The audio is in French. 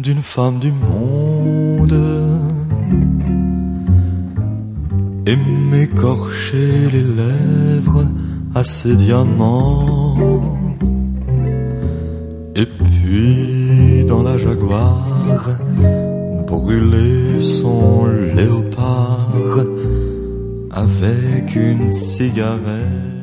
d'une femme du monde et m'écorcher les lèvres à ses diamants. Et puis dans la Jaguar, brûler son léopard avec une cigarette.